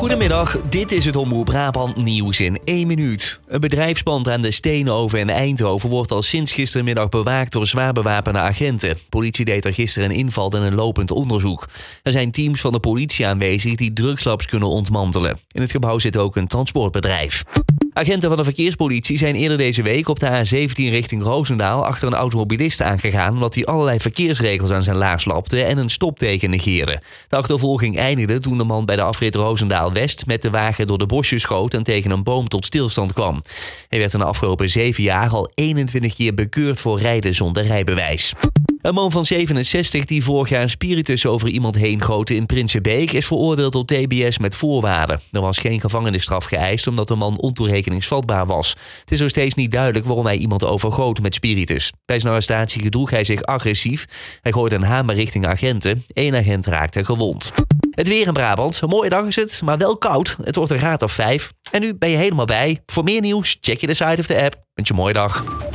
Goedemiddag, dit is het Omroep Brabant nieuws in 1 minuut. Een bedrijfspand aan de Steenoven in Eindhoven wordt al sinds gistermiddag bewaakt door zwaar bewapende agenten. Politie deed er gisteren een inval en een lopend onderzoek. Er zijn teams van de politie aanwezig die drugslabs kunnen ontmantelen. In het gebouw zit ook een transportbedrijf. Agenten van de verkeerspolitie zijn eerder deze week op de A17 richting Roosendaal achter een automobilist aangegaan omdat hij allerlei verkeersregels aan zijn laars lapte en een stopteken negeerde. De achtervolging eindigde toen de man bij de afrit Roosendaal-West met de wagen door de bosjes schoot en tegen een boom tot stilstand kwam. Hij werd in de afgelopen 7 jaar al 21 keer bekeurd voor rijden zonder rijbewijs. Een man van 67 die vorig jaar spiritus over iemand heen goten in Prinsenbeek is veroordeeld tot TBS met voorwaarden. Er was geen gevangenisstraf geëist omdat de man ontoerekeningsvatbaar was. Het is nog steeds niet duidelijk waarom hij iemand overgoot met spiritus. Bij zijn arrestatie gedroeg hij zich agressief. Hij gooide een hamer richting agenten. 1 agent raakte gewond. Het weer in Brabant. Een mooie dag is het, maar wel koud. Het wordt een graad of 5. En nu ben je helemaal bij. Voor meer nieuws check je de site of de app. Wens je een mooie dag.